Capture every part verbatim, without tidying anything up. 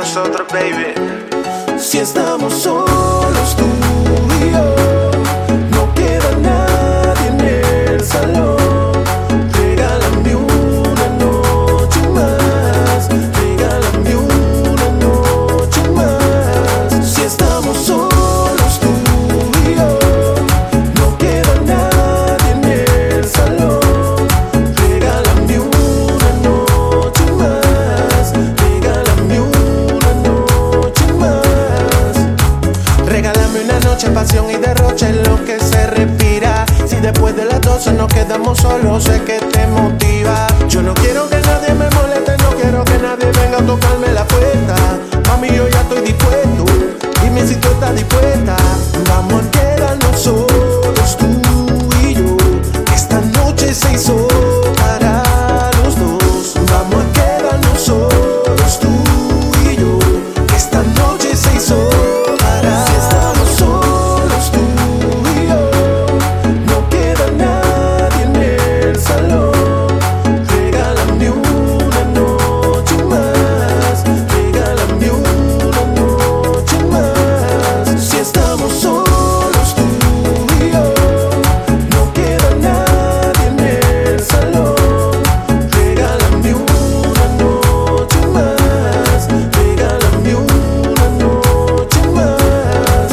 nosotros, baby. Si estamos solos tú y yo, no queda nadie en el salón. Regálame una noche más, regálame una noche más. Si estamos solos tú y yo, no queda nadie en el salón. Regálame una noche más, regálame una noche más. Regálame una noche, pasión y derroche en lo que se respira. Si después de las doce nos quedamos solos, sé que te motiva. Yo no quiero que nadie me moleste, no quiero que nadie venga a tocarme la puerta. Mami, yo ya estoy dispuesto, dime si tú estás dispuesta. Vamos a quedarnos solos tú y yo, que esta noche se hizo para los dos. Vamos a quedarnos solos tú y yo, que esta noche se hizo para. Si estamos solos tú y yo, no queda nadie en el salón. Regálame una noche más, regálame una noche más. Si estamos solos tú y yo, no queda nadie en el salón. Regálame una noche más, regálame una noche más.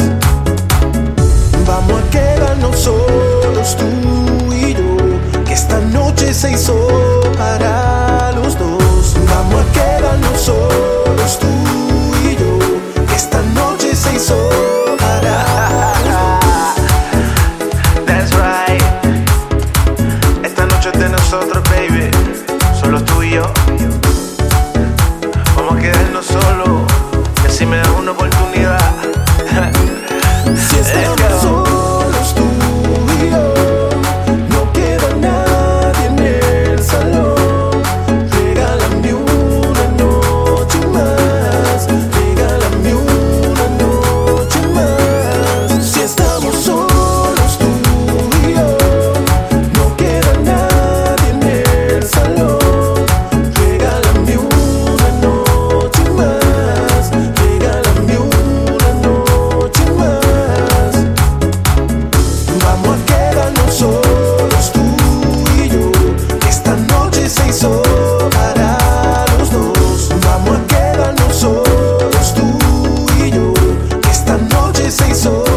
Vamos a quedarnos solos tú y yo, que esta noche se hizo para los dos. Vamos a quedarnos solos tú y yo, que esta noche se hizo para los dos. That's right. Esta noche es de nosotros, baby. Solo tú y yo. Vamos a quedarnos solos. Que si me das una oportunidad. Si estamos solos tú y yo, no queda nadie en el salón. Regálame una noche más, regálame una noche más. Si estamos solos tú y yo, no queda nadie en el salón. Regálame una noche más, regálame una noche más. Vamos a quedarnos solos tú y yo, que esta noche se hizo para los dos. Vamos a quedarnos solos tú y yo, que esta noche se hizo